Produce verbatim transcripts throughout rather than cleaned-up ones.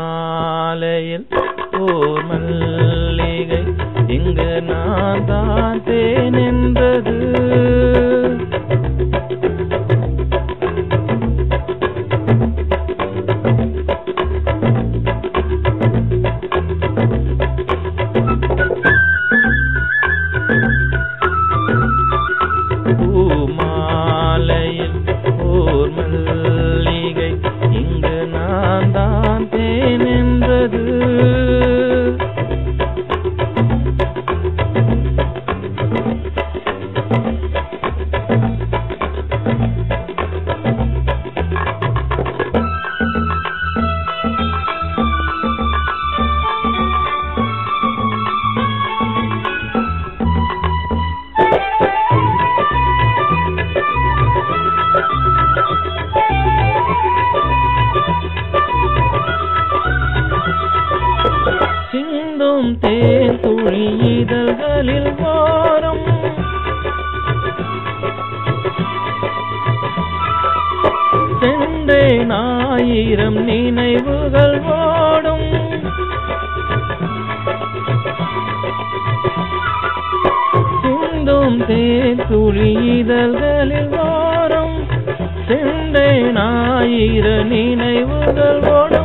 பூமாலையில் ஓர் மல்லிகை இங்கு நான் தான் தேன் என்றது. பூமாலையில் ஓர் மல்லிகை இங்கு நான் தான் தேன் என்றது. சிந்தும் தேன் துளி இதழ்களில் ஓடும் சென்றேன் ஆயிரம் நினைவுகள் ஓடும். சிந்தும் தேன் துளி இதழ்களில் ஓடும் சென்றேன் ஆயிரம் நினைவுகள் ஓடும்.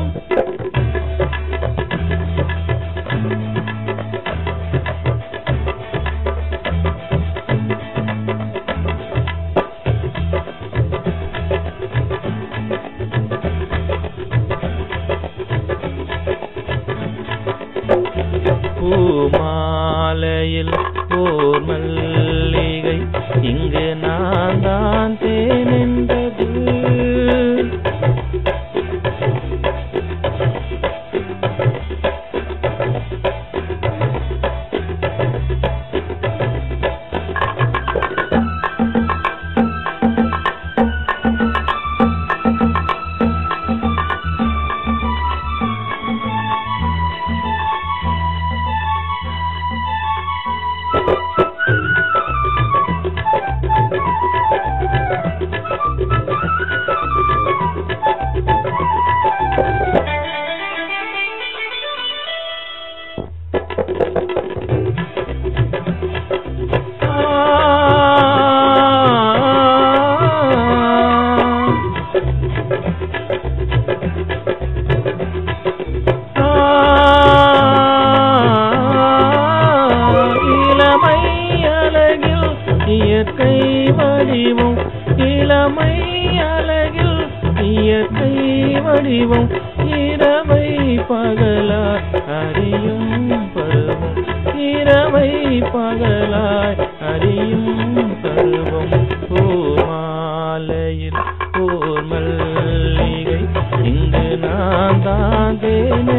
பூமாலையில் ஓர் மல்லிகை இங்கு நான் தான் தேன் என்றது. இயற்கை வடிவம் இளமை அழகில் இயற்கை வடிவம் இரவை பகலாய் அறியும் பருவம் இரவை பகலாய் அறியும் பருவம். பூமாலையில் ஓர் மல்லிகை இங்கு நான் தான் தேன்